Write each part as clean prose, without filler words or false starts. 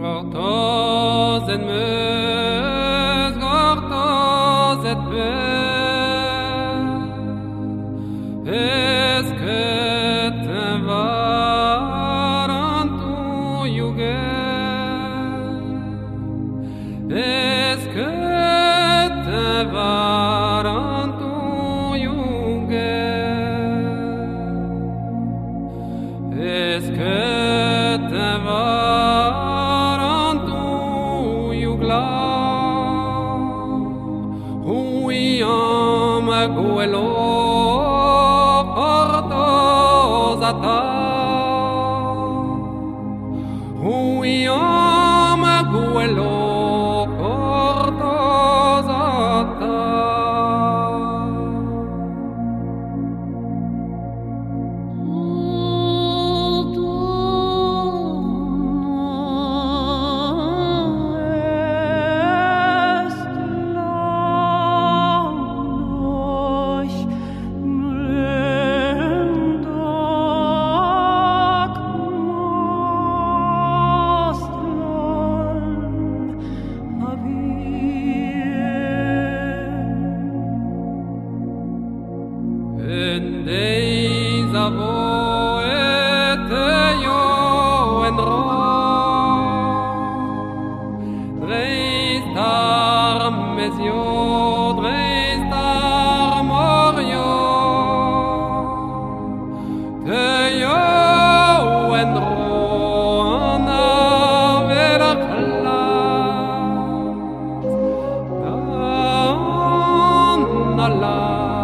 Gortoz et meus, gortoz et peur. Est-ce que te varantu yuger? Est-ce que te varantu yuger? Est-ce que te varantu yuglar? Huyam guelo gortoz ata. Huyam guelo gortoz ata. En days of oed yo en ro, dreistar mesio, dreistar morio, te yo en ro na vera klas, na la.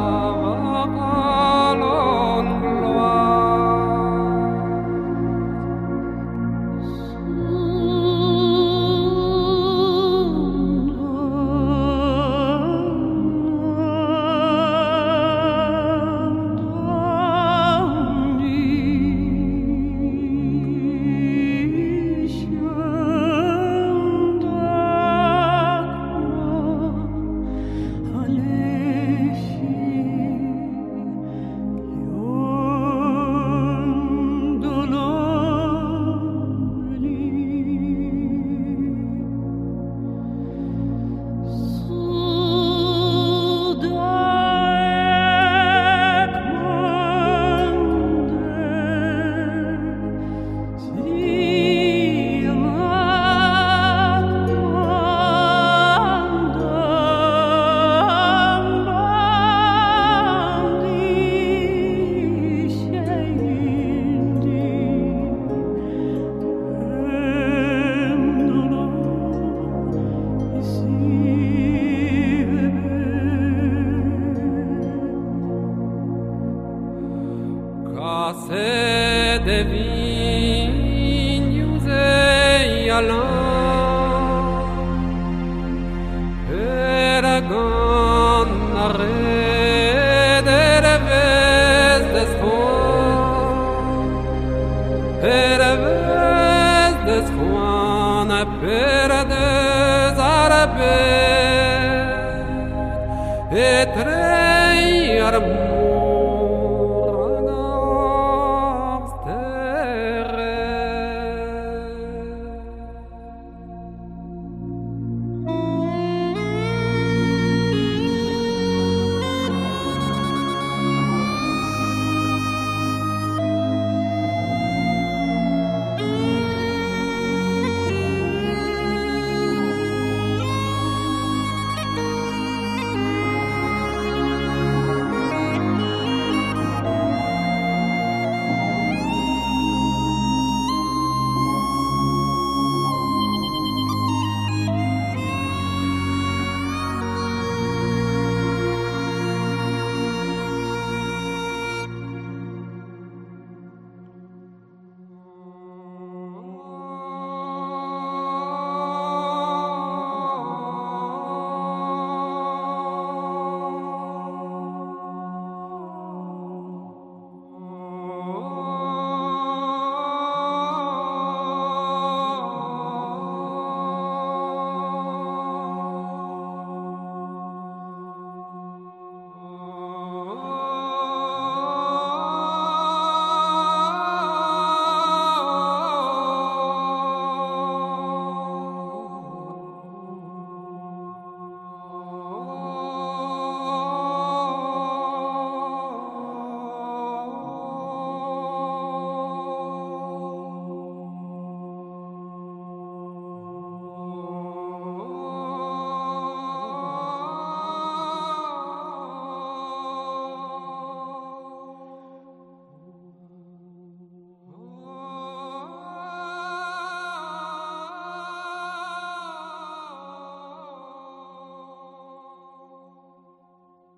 Se de vignes et allant, Eragon arrêt de revés d'espoir, revés d'espoir, per des arabes, et